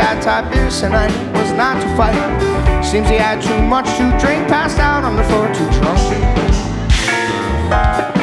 bad type is, and I was not to fight. Seems he had too much to drink, passed out on the floor too drunk.